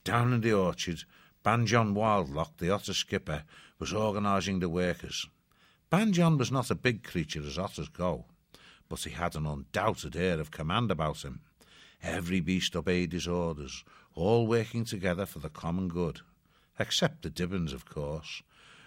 Down in the orchard, Ban John Wildlock, the otter skipper, was organising the workers. Ban John was not a big creature as otters go, but he had an undoubted air of command about him. Every beast obeyed his orders, all working together for the common good, except the Dibbons, of course.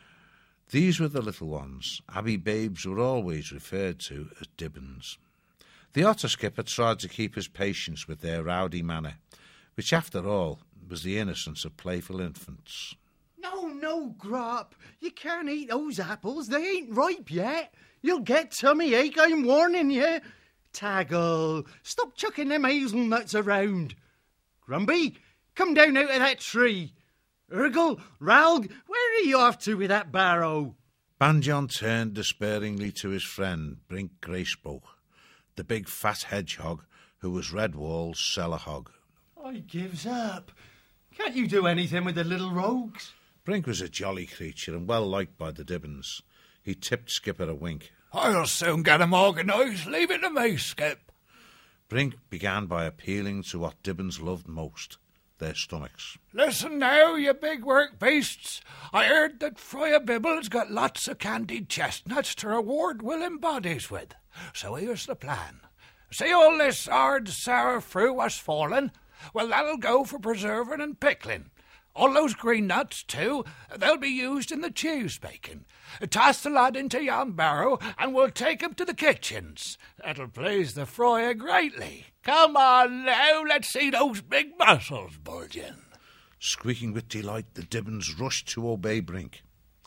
These were the little ones. Abbey babes were always referred to as Dibbons. The otter skipper tried to keep his patience with their rowdy manner, which, after all, was the innocence of playful infants. No, Grop. You can't eat those apples. They ain't ripe yet. You'll get tummy ache, I'm warning you. Taggle, stop chucking them hazelnuts around. Grumby, come down out of that tree. Urgle, Ralg, where are you off to with that barrow? Ban John turned despairingly to his friend, Brink Graceboak, the big fat hedgehog who was Redwall's cellar hog. I gives up. Can't you do anything with the little rogues? Brink was a jolly creature and well liked by the Dibbons. He tipped Skipper a wink. I'll soon get 'em organised. Leave it to me, Skip. Brink began by appealing to what Dibbons loved most, their stomachs. Listen now, you big work beasts. I heard that Friar Bibble's got lots of candied chestnuts to reward willing bodies with. So here's the plan. See all this hard, sour fruit what's fallen? Well, that'll go for preserving and pickling. All those green nuts, too, they'll be used in the cheese baking. Toss the lad into yon barrow, and we'll take him to the kitchens. That'll please the friar greatly. Come on now, let's see those big muscles bulging. Squeaking with delight, the Dibbons rushed to obey Brink.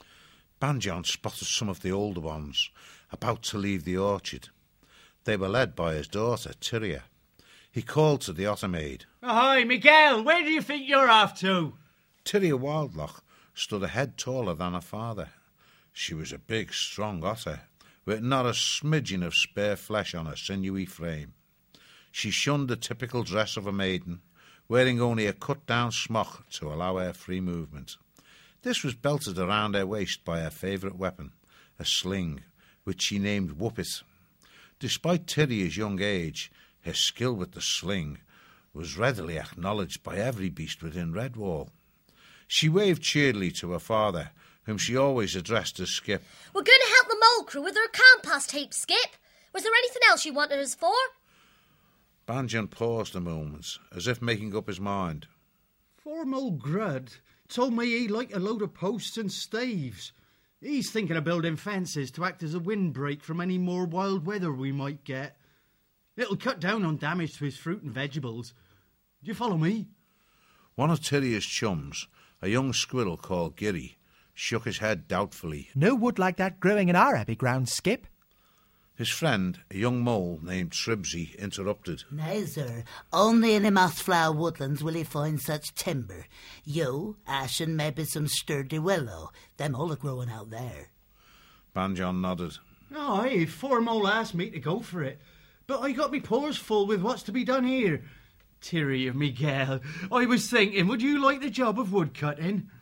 Ban John spotted some of the older ones, about to leave the orchard. They were led by his daughter, Tyria. He called to the otter maid. Ahoy, Miguel, where do you think you're off to? Tyria Wildlock stood a head taller than her father. She was a big, strong otter, with not a smidgen of spare flesh on her sinewy frame. She shunned the typical dress of a maiden, wearing only a cut-down smock to allow her free movement. This was belted around her waist by her favourite weapon, a sling, which she named Whoopit. Despite Tyria's young age, her skill with the sling was readily acknowledged by every beast within Redwall. She waved cheerily to her father, whom she always addressed as Skip. We're going to help the mole crew with their compost heap, Skip. Was there anything else you wanted us for? Ban John paused a moment, as if making up his mind. Formal Grud told me he liked a load of posts and staves. He's thinking of building fences to act as a windbreak from any more wild weather we might get. It'll cut down on damage to his fruit and vegetables. Do you follow me? One of Tyria's chums, a young squirrel called Giri, shook his head doubtfully. No wood like that growing in our abbey grounds, Skip. His friend, a young mole named Tribsy, interrupted. No, sir. Only in the mossflower woodlands will he find such timber. Yew, ash, and maybe some sturdy willow. Them all are growing out there. Ban John nodded. Aye, Formal asked me to go for it. But I got me paws full with what's to be done here. Tyria, Miguel, I was thinking, would you like the job of woodcutting?